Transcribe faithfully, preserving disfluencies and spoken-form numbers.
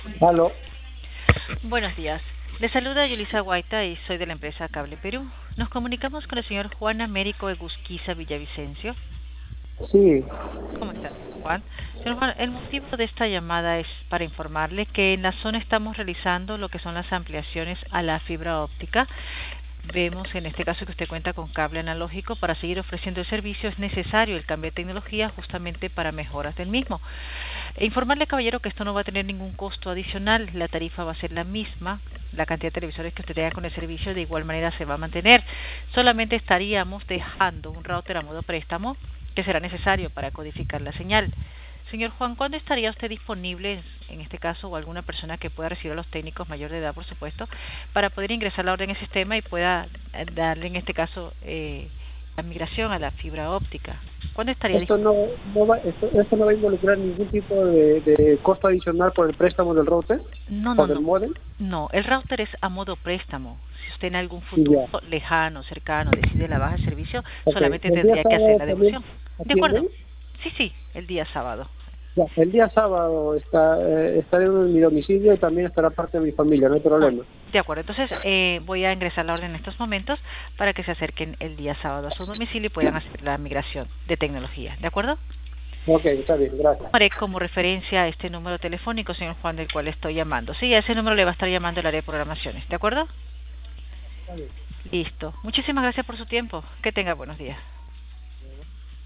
Aló. Buenos días. Le saluda Yulisa Guaita y soy de la empresa Cable Perú. Nos comunicamos con el señor Juan Américo Egusquiza Villavicencio. Sí. ¿Cómo está, Juan? Señor Juan, el motivo de esta llamada es para informarle que en la zona estamos realizando lo que son las ampliaciones a la fibra óptica. Vemos en este caso que usted cuenta con cable analógico. Para seguir ofreciendo el servicio es necesario el cambio de tecnología justamente para mejoras del mismo. E informarle, caballero, que esto no va a tener ningún costo adicional. La tarifa va a ser la misma. La cantidad de televisores que usted tenga con el servicio de igual manera se va a mantener. Solamente estaríamos dejando un router a modo préstamo que será necesario para codificar la señal. Señor Juan, ¿cuándo estaría usted disponible, en este caso, o alguna persona que pueda recibir a los técnicos mayor de edad, por supuesto, para poder ingresar la orden en el sistema y pueda darle, en este caso, eh, la migración a la fibra óptica? ¿Cuándo estaría Esto disponible? no, no va, esto, esto no va a involucrar ningún tipo de, de costo adicional por el préstamo del router No, o no, del no. módem. No, el router es a modo préstamo. Si usted en algún Y futuro ya. lejano, cercano, decide la baja de servicio, Ok. solamente El día tendría que hacer sábado la también devolución. ¿De acuerdo? atienden. Sí, sí, el día sábado. Ya. El día sábado está, eh, estaré en mi domicilio y también estará parte de mi familia, no hay Muy problema. bien. De acuerdo, entonces eh, voy a ingresar la orden en estos momentos para que se acerquen el día sábado a su domicilio y puedan hacer la migración de tecnología. ¿De acuerdo? Ok, está bien, gracias. Tomaré como referencia este número telefónico, señor Juan, del cual estoy llamando. Sí, a ese número le va a estar llamando el área de programaciones. ¿De acuerdo? Está bien. Listo. Muchísimas gracias por su tiempo. Que tenga buenos días.